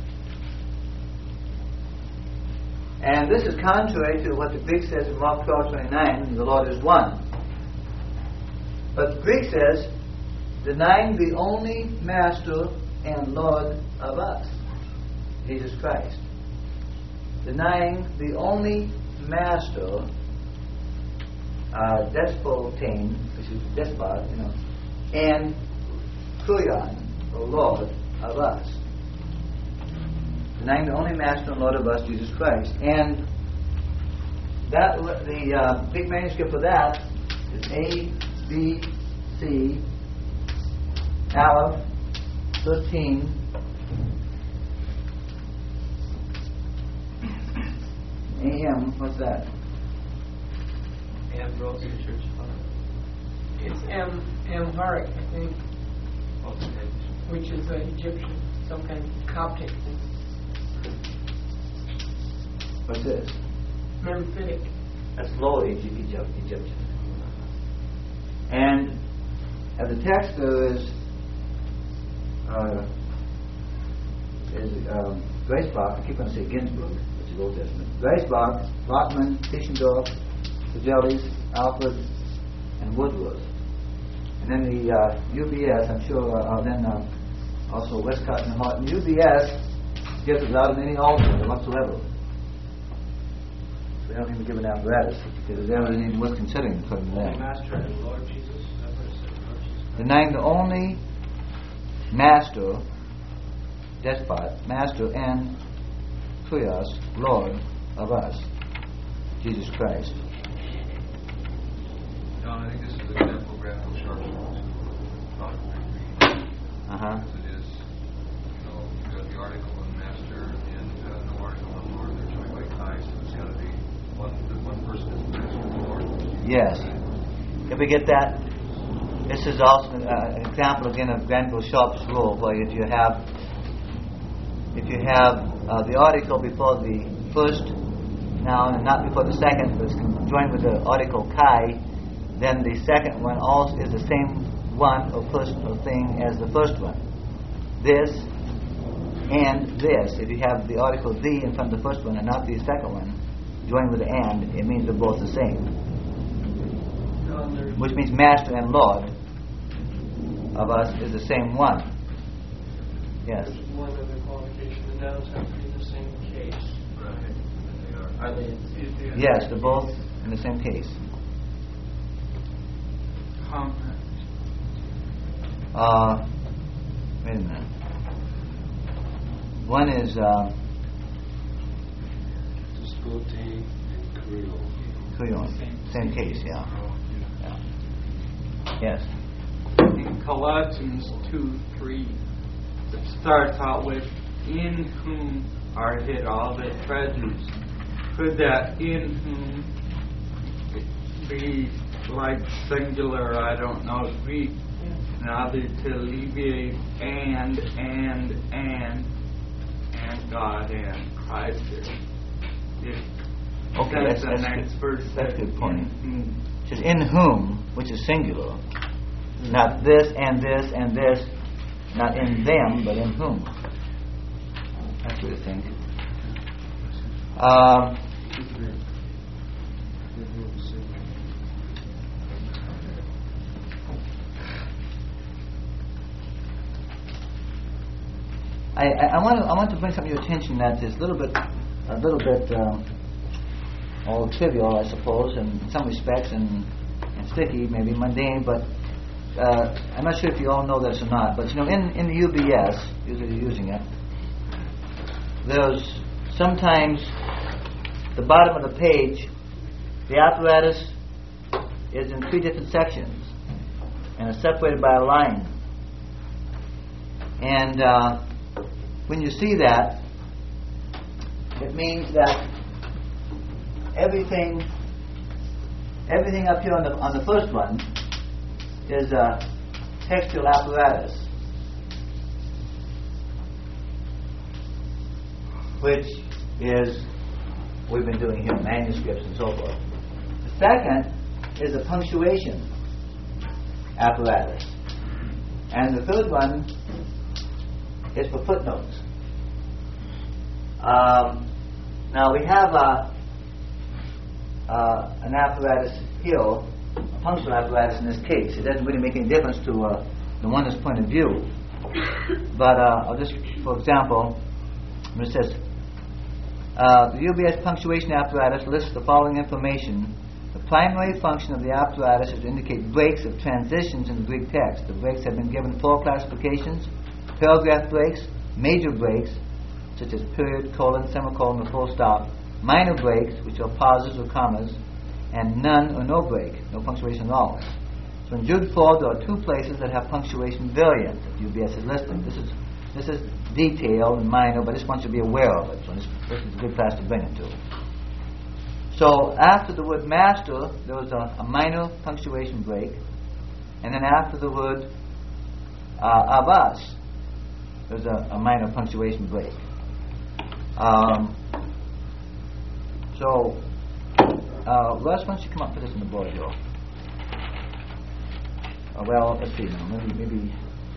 A: And this is contrary to what the Greek says in Mark twelve twenty-nine, the Lord is one. But the Greek says, denying the only Master and Lord of us, Jesus Christ. Denying the only Master, uh, despotin, which is despot, you know, and Kurion, the Lord of us. Denying the only Master and Lord of us, Jesus Christ. And that the uh, big manuscript for that is A, B, C, Aleph, thirteen, A M, what's that?
G: Ambrose, the Church Father.
B: It's Am Amharic, I think,
G: Okay.
B: which is uh, Egyptian, some kind of Coptic,
A: What's this?
B: Memphitic.
A: That's Low Egypt, Egypt, Egyptian. And at the text there is uh, is um, Gracebach, I keep on saying Ginsburg, which is Old Testament. Gracebach, Lockman, Tischendorf, Fidelis, Alfred, and Woodworth. And then the uh, U B S, I'm sure, uh, uh, then uh, also Westcott and Horton. U B S gives it without any altar whatsoever. They don't even give an apparatus because they haven't even worth considering according to
E: Only
A: them.
E: Master and Lord Jesus. That's what it said, Lord Jesus.
A: Denying the only Master, despot, Master, and Kurios, Lord of us, Jesus Christ.
F: John, I think this is a typographical sharpshooter to thought
A: Uh huh.
F: it is, you know, you've got the article on master and uh, no article on Lord. They're showing like ties, so it's got to be one, the one person is the master of the Lord.
A: Yes. Did we get that? This is also uh, an example again of Granville Sharp's rule, where if you have if you have uh, the article before the first noun and not before the second, but it's joined with the article kai, then the second one also is the same one or person or thing as the first one. This and this. If you have the article the in front of the first one and not the second one, joined with the and, it means they're both the same. Which means master and lord of us is the same one. Yes.
D: There's one other qualification. The nouns have to be in the same case.
F: Right. They are.
G: Are they?
A: Yes, they're both in the same case.
C: Um,
A: Uh, wait a minute. One is uh,
H: Discote and Creole.
A: Creole. Same case, yeah. yeah. Yes.
C: in Colossians two three, it starts out with, in whom are hid all the treasures. Could that in whom be like singular, I don't know, Greek, now to alleviate and, and, and, and God and Christ. It,
A: Okay, that's,
C: the
A: that's,
C: next
A: good.
C: verse.
A: That's a good point.
C: Mm.
A: It says in whom, which is singular. Not this and this and this, not in them, but in whom. That's what I think. Uh, I, I, I want to I want to bring something to your attention that is a little bit a little bit um, all trivial, I suppose, in some respects, and, and sticky, maybe mundane, but uh, I'm not sure if you all know this or not. But you know, in, in the U B S, usually using it, there's sometimes the bottom of the page, the apparatus is in three different sections and is separated by a line. And uh, when you see that, it means that everything, everything up here on the on the first one is a textual apparatus, which is what we've been doing here, manuscripts and so forth. The second is a punctuation apparatus, and the third one is for footnotes. Um, now we have a, uh, an apparatus here, a punctual apparatus in this case. It doesn't really make any difference to uh, the one's point of view. But uh, I'll just, for example, it says, uh, the U B S punctuation apparatus lists the following information. The primary function of the apparatus is to indicate breaks of transitions in the Greek text. The breaks have been given four classifications: paragraph breaks, major breaks, such as period, colon, semicolon, or full stop; minor breaks, which are pauses or commas; and none or no break, no punctuation at all. So in Jude four, there are two places that have punctuation variant that U B S is listing. This is this is detailed and minor, but I just want you to be aware of it. So this, this is a good class to bring it to. So after the word master, there was a, a minor punctuation break, and then after the word uh, of us, there's a, a minor punctuation break. Um, so, uh, Russ, why don't you come up for this on the board here? Uh, well, let's see now. Maybe, maybe.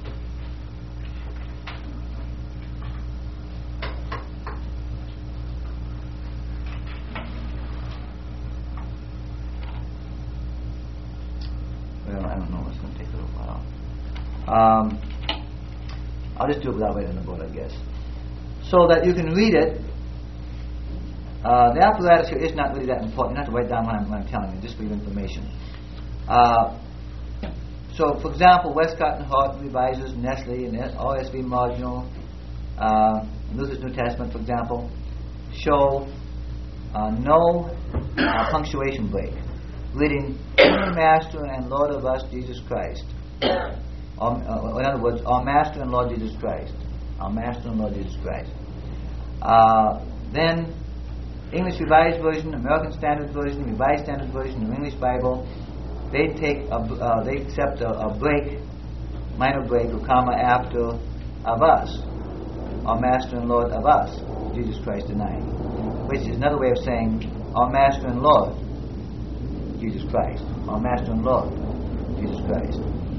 A: Well, I don't know. It's going to take a little while. Um, I'll just do it without writing on the board, I guess. So that you can read it. Uh, the apparatus here is not really that important. You don't have to write down what I'm, what I'm telling you, just for your information. Uh, so, for example, Westcott and Hart Revisers, Nestle, and R S V Marginal, uh, Luther's New Testament, for example, show uh, no uh, punctuation break, reading only Master and Lord of us, Jesus Christ. Or, uh, in other words, our Master and Lord Jesus Christ. Our Master and Lord Jesus Christ. Uh, then, English Revised Version, American Standard Version, Revised Standard Version, New English Bible, they take a, uh, they accept a, a break, minor break or comma after of us, our Master and Lord of us, Jesus Christ denying, which is another way of saying our Master and Lord, Jesus Christ, our Master and Lord, Jesus Christ.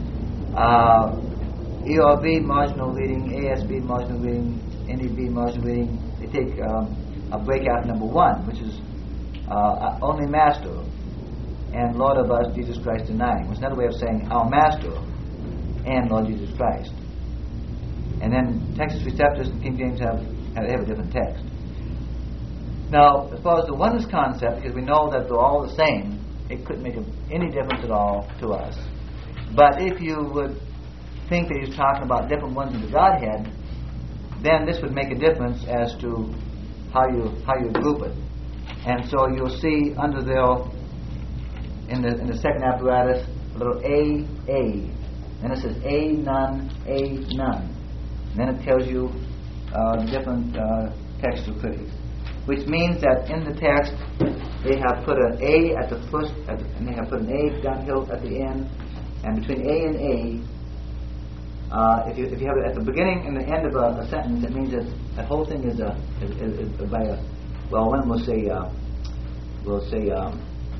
A: Uh, E R B marginal reading, A S B marginal reading, N E B marginal reading. They take um, a break after number one, which is uh, only Master and Lord of us, Jesus Christ denying. It's another way of saying our Master and Lord Jesus Christ. And then Texas Receptors and King James have, have, have a different text. Now, as far as the oneness concept, because we know that they're all the same, it couldn't make a, any difference at all to us. But if you would think that he's talking about different ones in the Godhead, then this would make a difference as to how you how you group it. And so you'll see under there in the in the second apparatus a little A A, then it says A none A none, and then it tells you uh, different uh, textual critics, which means that in the text they have put an A at the first, at the, and they have put an A downhill at the end, and between A and A. Uh, if you if you have it at the beginning and the end of a, a sentence, it means that the whole thing is a is, is, is by a well, one will say uh, will say um,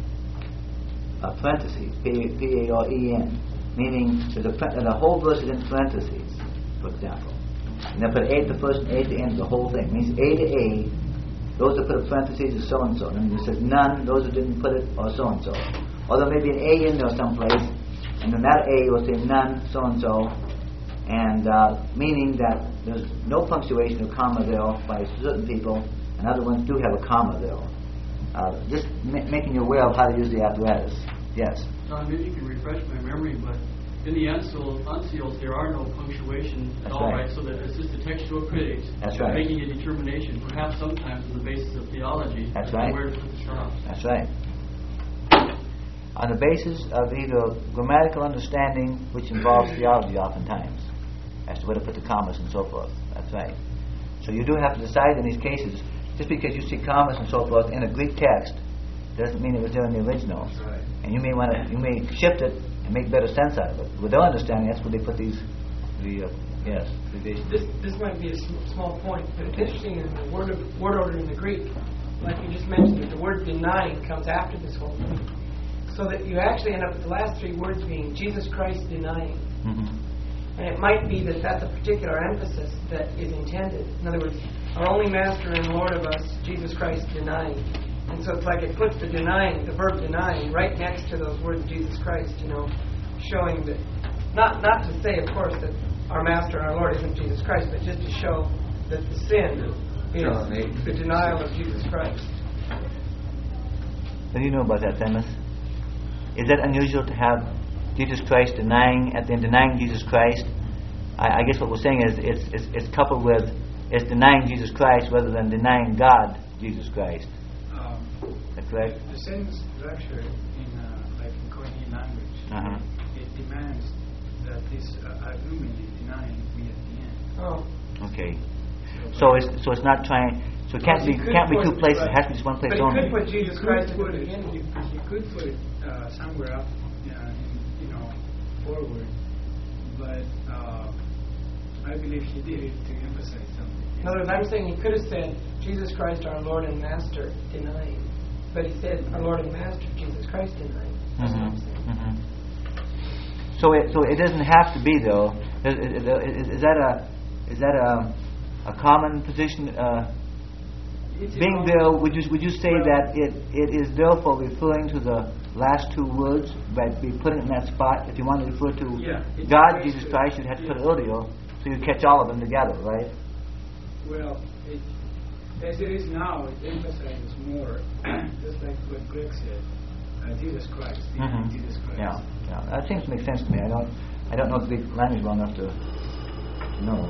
A: a parentheses, P A R E N, meaning there's a and the whole verse is in parentheses, for example. And they put A at the first and A at the end of the whole thing. It means A to A. Those that put a parentheses is so and so. And it says none. Those that didn't put it are so and so. Or there may be an A in there someplace, and then that A will say none so and so. And uh, meaning that there's no punctuation or comma there by certain people, and other ones do have a comma there. Uh, just ma- making you aware of how to use the apparatus. Yes?
I: John, maybe you can refresh my memory, but in the unsealed, unsealed there are no punctuation at
A: That's
I: all,
A: right.
I: right? So that it's just the textual critics
A: That's right.
I: making a determination, perhaps sometimes on the basis of theology,
A: That's
I: as to
A: right.
I: where to put the stops.
A: That's right. On the basis of either grammatical understanding, which involves theology oftentimes, as to where to put the commas and so forth. That's right. So you do have to decide in these cases. Just because you see commas and so forth in a Greek text doesn't mean it was there in the original.
D: Right.
A: And you may want to, you may shift it and make better sense out of it. With their understanding, that's where they put these, the uh, yes, divisions.
B: This this might be a sm- small point, but it's interesting in the word of, word order in the Greek, like you just mentioned, that the word denying comes after this whole thing, so that you actually end up with the last three words being Jesus Christ denying.
A: Mm-hmm.
B: And it might be that that's a particular emphasis that is intended. In other words, our only Master and Lord of us, Jesus Christ denying. And so it's like it puts the denying, the verb denying, right next to those words Jesus Christ, you know, showing that, not not to say, of course, that our Master and our Lord isn't Jesus Christ, but just to show that the sin is the denial of Jesus Christ.
A: What do you know about that, Thomas? Is that unusual to have Jesus Christ denying, at the end, denying Jesus Christ? I, I guess what we're saying is it's, it's, it's coupled with it's denying Jesus Christ rather than denying God, Jesus Christ.
J: Um,
A: Is that correct?
J: The same structure in uh, like in Koine language.
A: Uh-huh.
J: It demands that this uh, argument is denying be at the end.
B: Oh.
A: Okay. So it's so it's not trying. So it can't
B: Well,
A: be
B: you could
A: can't be
B: put-
A: two places. It
B: right.
A: has to be just one place
B: But you
A: only.
B: could put Jesus Christ at the
J: put it,
B: beginning.
J: you, you could put it uh, somewhere up, uh, in, you know, forward, but uh, I believe he did it to emphasize something.
B: In other words, I'm saying he could have said, Jesus Christ, our Lord and Master, denying. But he said, our Lord and Master, Jesus Christ, denying. That's what I'm saying.
A: Mm-hmm. So it so it doesn't have to be though. Is, is, is that a is that a a common position? Uh,
J: It's
A: being
J: a-
A: there, would you would you say that it, it is therefore referring to the last two words, by be putting it in that spot? If you want to refer to
J: Yeah, it's
A: God,
J: basically-
A: Jesus Christ, you'd have to put it
J: yeah.
A: earlier, so you catch all of them together, right?
J: Well, it, as it is now, it emphasizes more, just like what Greg said, uh, Jesus Christ,
A: Mm-hmm.
J: Jesus Christ.
A: Yeah, yeah, that seems to make sense to me. I don't I don't know the Greek language well enough to know.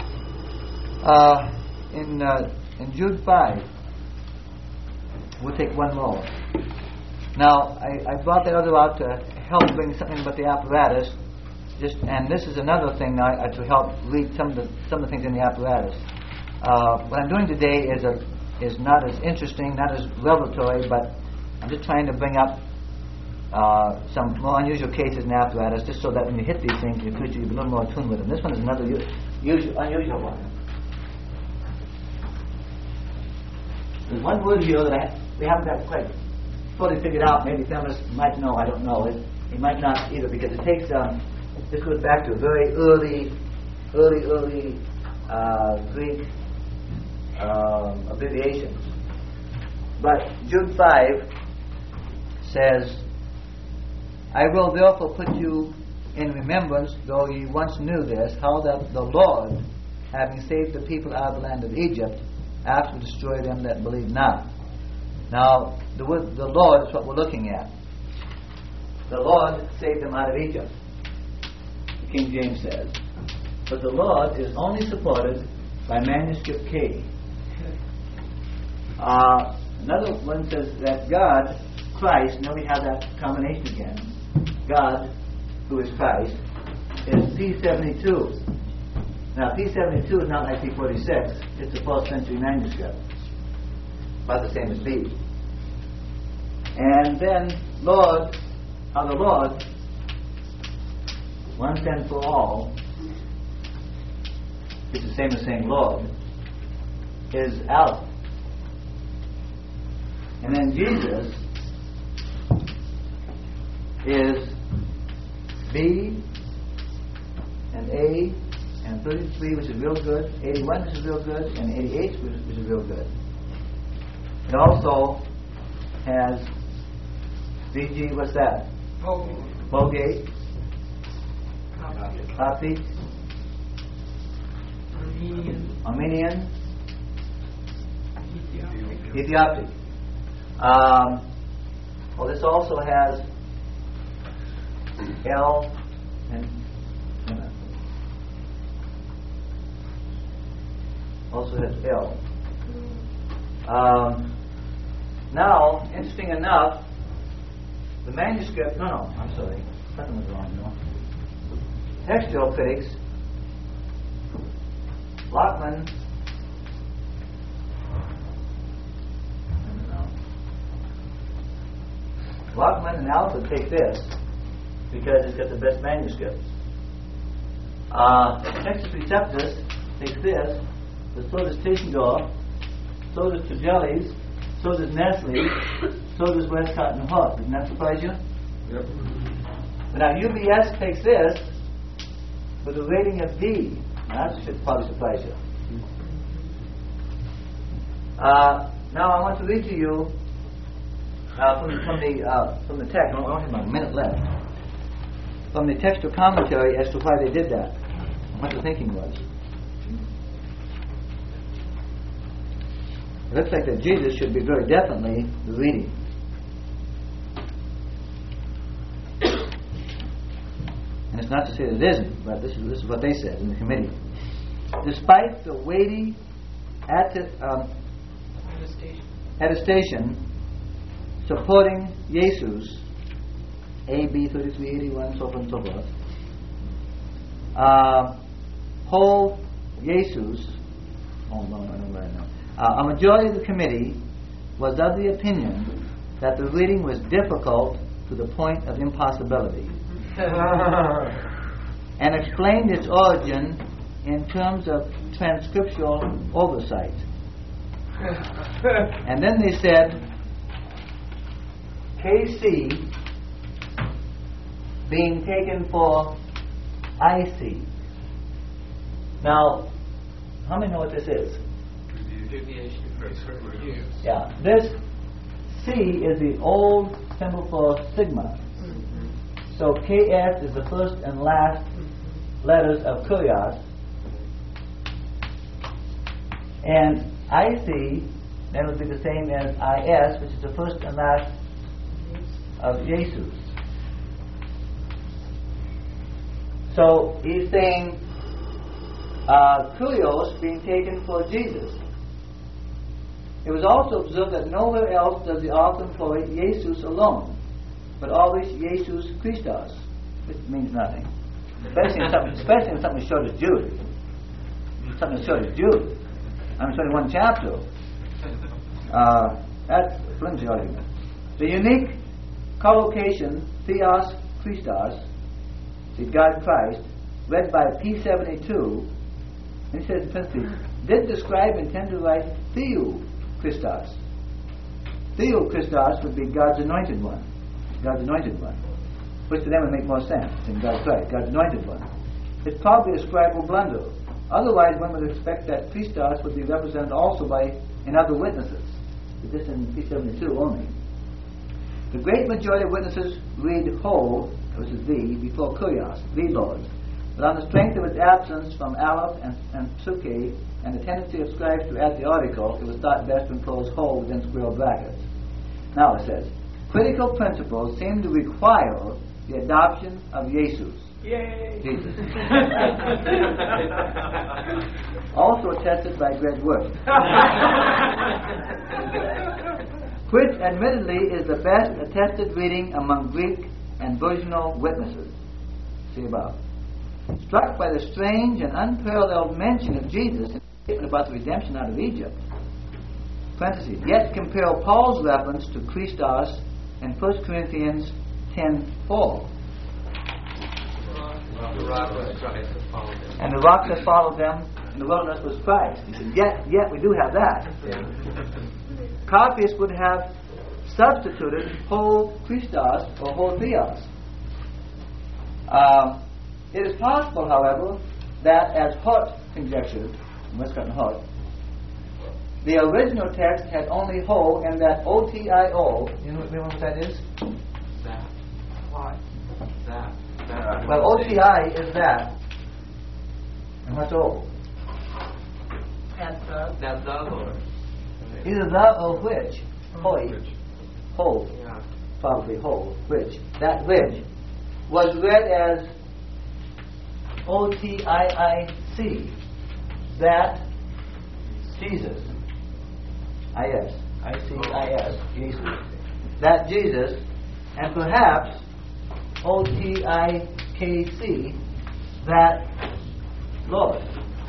A: Uh, in uh, in Jude five, we'll take one more. Now, I, I brought that other out to help bring something about the apparatus. Just and this is another thing I, uh, to help read some of the some of the things in the apparatus. Uh, what I'm doing today is a is not as interesting, not as revelatory, but I'm just trying to bring up uh, some more unusual cases and apparatus, just so that when you hit these things in the future, you'll be a little more attuned with them. This one is another u- usual, unusual one. There's one word here that I, we haven't got quite fully figured out. Maybe feminists might know, I don't know. It, it might not either, because it takes, um, this goes back to a very early, early, early uh, Greek um, abbreviations. But Jude five says, I will therefore put you in remembrance, though ye once knew this, how that the Lord, having saved the people out of the land of Egypt, after to destroy them that believe not. Now, the word the Lord is what we're looking at. The Lord saved them out of Egypt, the King James says. But the Lord is only supported by manuscript K. Uh, another one says that God, Christ, now we have that combination again. God, who is Christ, is P seventy-two. Now, P seventy-two is not like P forty-six. It's a fourth century manuscript. About the same as B. And then, Lord, how the Lord, once and for all, it's the same as saying Lord, is Aleph. And then Jesus is B and A and thirty-three, which is real good, eighty-one, which is real good, and eighty-eight, which is, which is real good. It also has V G, what's that?
B: Vulgate.
A: Vulgate. Coptic.
B: Armenian.
A: Armenian.
B: Ethiopic.
A: Ethiopic. Um, well, this also has L and uh, also has L. Um, now, interesting enough, the manuscript. No, no, I'm sorry, something was wrong. No. Textual critics, Lockman. Lockman and Alfred take this because it's got the best manuscripts. Uh, Textus Receptus takes this, but so does Tischendorf, so does Tregellis, so does Nestle, so does Westcott and Hort. Doesn't that surprise you?
H: Yep.
A: But now U B S takes this with a rating of D. Now that should probably surprise you. Uh, now I want to read to you Uh, from, from the uh, from the text. I only have about a minute left. From the textual commentary as to why they did that, and what the thinking was. It looks like that Jesus should be very definitely the reading. And it's not to say that it isn't, but this is this is what they said in the committee. Despite the weighty atti- um, attestation supporting Jesus, A B thirty-three eighty-one, so forth and so forth, uh, whole Jesus, oh no, no, no, right now. Uh, a majority of the committee was of the opinion that the reading was difficult to the point of impossibility, and explained its origin in terms of transcriptional oversight. And then they said, K C being taken for I C. Now, how many know what this is?
G: Abbreviation for certain use.
A: Yeah, this C is the old symbol for sigma. Mm-hmm. So K S is the first and last letters of Kurios. And I C then would be the same as I S, which is the first and last of Jesus. So he's saying uh, Kurios being taken for Jesus. It was also observed that nowhere else does the author employ Jesus alone, but always Jesus Christos, which means nothing. Especially in something, especially in something as short as Jude. Something as short as Jude. I mean, it's only one chapter. Uh, that's a flimsy argument. The unique collocation, Theos Christos, see, God Christ, read by P seventy-two, and he says in parentheses, did the scribe intend to write Theo Christos? Theo Christos would be God's anointed one. God's anointed one. Which to them would make more sense than God Christ, God's anointed one. It's probably a scribal blunder. Otherwise, one would expect that Christos would be represented also by another witnesses. But this in P seventy-two only. The great majority of witnesses read whole, which is the, before kurios, the Lord. But on the strength of its absence from aleph and, and psuke, and the tendency of scribes to add the article, it was thought best to enclose whole within square brackets. Now it says, critical principles seem to require the adoption of Jesus.
B: Yay!
A: Jesus. Also attested by Greg Wood. Which admittedly is the best attested reading among Greek and virginal witnesses. See above. Struck by the strange and unparalleled mention of Jesus in the statement about the redemption out of Egypt. Parentheses. Yet compare Paul's reference to Christos in First Corinthians ten four.
G: The rock was Christ that followed them.
A: And the rock that followed them in the wilderness was Christ. He said, yet, yet we do have that.
G: Yeah.
A: Carpius would have substituted whole Christos or whole Theos. Uh, it is possible, however, that as Hort conjectured, Westcott and Hort, the original text had only whole and that O T I O, you know, you know what that is?
G: That.
B: What?
G: That. That.
A: Well, O T I is that. And what's O?
B: That's the.
G: That the Lord.
A: Either the or which. Hoi. Whole.
G: Yeah.
A: Probably whole. Which. That which was read as O T I I C. That Jesus. I S. I C I S. Jesus. That Jesus. And perhaps O T I K C. That Lord.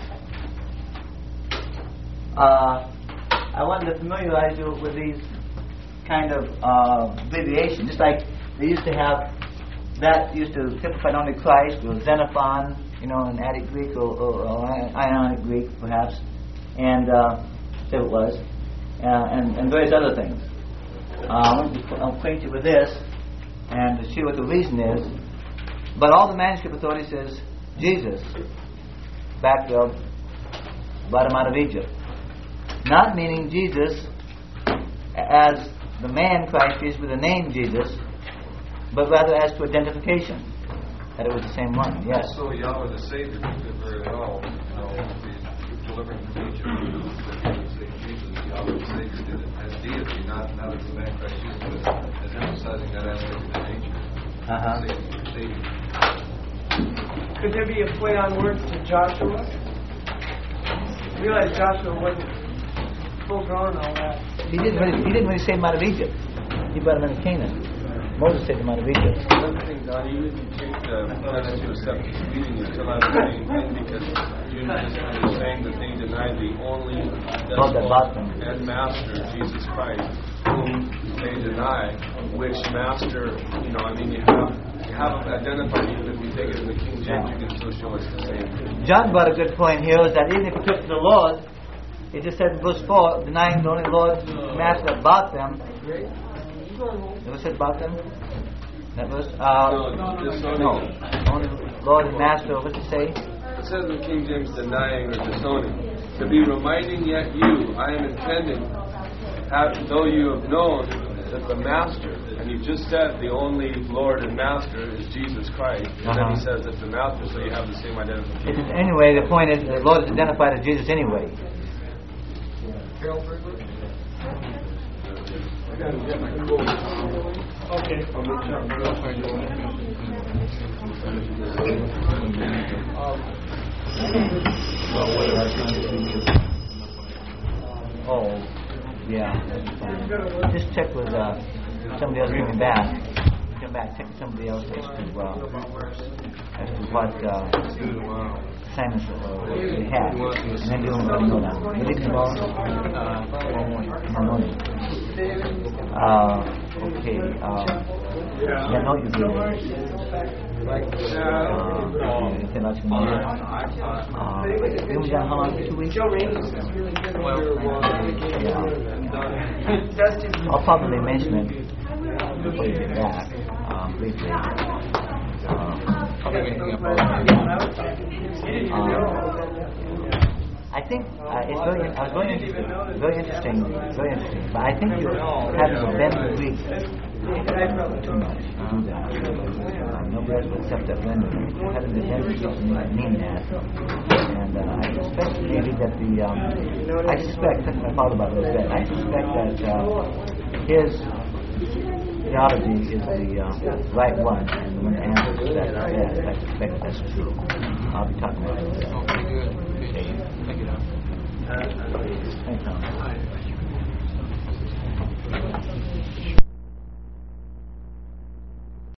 A: Uh, I wanted to familiarize you with these kind of uh, abbreviations. Just like they used to have, that used to typify not only Christ, or Xenophon, you know, in Attic Greek or, or, or Ionic Greek, perhaps, and uh, so it was, uh, and, and various other things. Uh, I want to acquaint you with this and to see what the reason is. But all the manuscript authority says Jesus, backfield, brought him out of Egypt. Not meaning Jesus as the man Christ Jesus with the name Jesus, but rather as to identification, that it was the same one. Yes.
F: So Yahweh the Savior did it very well. You know, the delivering from Egypt, the say Jesus, Yahweh the Savior did it as deity, not not as the man Christ Jesus, but as emphasizing that aspect of the nature.
A: Uh-huh.
F: Savior, Savior.
B: Could there be a play on words to Joshua? I realize Joshua wasn't full grown and all that.
A: He didn't really, he didn't really save him out of Egypt. He brought him into Canaan. Moses saved him out of Egypt.
H: Another thing, Don, even if you take the plan that you accept this reading, you still have the same thing because you're just saying that they deny the only
A: Lord that bought them.
H: and master, Jesus Christ, whom they deny, which master, you know, I mean, you have you have identified, even if we take it in the King James, you can still show us the same thing.
A: John brought a good point here, is that even if you took the Lord, it just said in verse four, denying the only Lord master that bought them. Never said about them? That verse? Uh,
H: No, disowning.
A: no. Only Lord and Master, what does it say?
H: It says in King James, denying or disowning. To be reminding yet you, I am intending, have, though you have known that the Master, and you just said the only Lord and Master is Jesus Christ, and
A: Uh-huh.
H: then he says it's the Master, so you have the same
A: It
H: identification.
A: is, anyway, the point is the Lord is identified as Jesus anyway.
J: Okay.
A: Oh, yeah. Just check with uh, somebody else coming back. Come back, check with somebody else as to, uh, as to what uh, assignments uh, they had. And then do them know that. You leave tomorrow? Uh, tomorrow morning. Uh, okay. Uh, Yeah, no, you did. Theological meeting. Uh, we were down how long? Two weeks?
B: Joe Ramos is really good.
A: Yeah. I'll probably mention it before you get back, um, briefly. Uh, I think uh, it's very, uh, very, interesting, very interesting, very interesting. But I think you're having to bend the Greek too much to do that. Uh, nobody else will accept that rendering. Having to bend the Greek to mean that. And uh, I suspect maybe that the, um, I suspect, that's my father about this, that I suspect that uh, his theology is the uh, right one, and the one that answers that are best. I suspect that's true. I'll be talking about it. Okay, good. Thank you, Tom. Thanks, Tom.